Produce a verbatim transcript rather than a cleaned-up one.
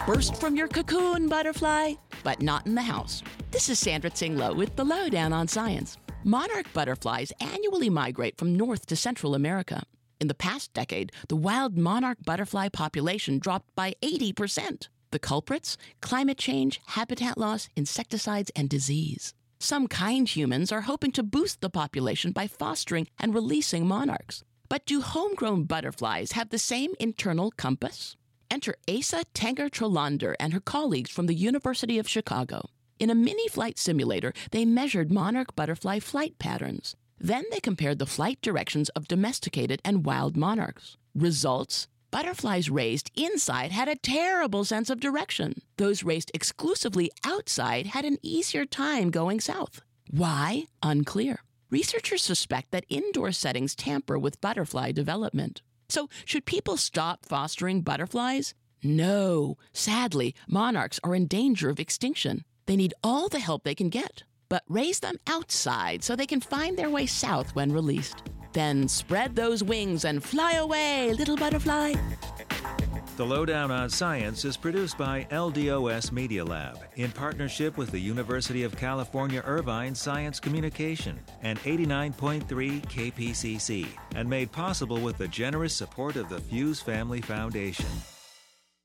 Burst from your cocoon, butterfly, but not in the house. This is Sandra Tsinglow with the Lowdown on Science. Monarch butterflies annually migrate from North to Central America. In the past decade, the wild monarch butterfly population dropped by eighty percent. The culprits? Climate change, habitat loss, insecticides, and disease. Some kind humans are hoping to boost the population by fostering and releasing monarchs. But do homegrown butterflies have the same internal compass? Enter Asa Tenger-Trolander and her colleagues from the University of Chicago. In a mini-flight simulator, they measured monarch butterfly flight patterns. Then they compared the flight directions of domesticated and wild monarchs. Results? Butterflies raised inside had a terrible sense of direction. Those raised exclusively outside had an easier time going south. Why? Unclear. Researchers suspect that indoor settings tamper with butterfly development. So, should people stop fostering butterflies? No. Sadly, monarchs are in danger of extinction. They need all the help they can get. But raise them outside so they can find their way south when released. Then spread those wings and fly away, little butterfly. The Lowdown on Science is produced by L D O S Media Lab in partnership with the University of California Irvine Science Communication and eighty-nine point three K P C C, and made possible with the generous support of the Fuse Family Foundation.